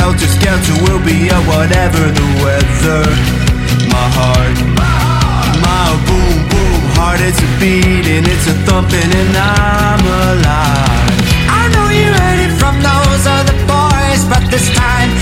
helter skelter, we'll be out whatever the weather. My heart, my boom boom heart, it's a beating, it's a thumping, and I'm alive. I know you heard it from those other boys, but this time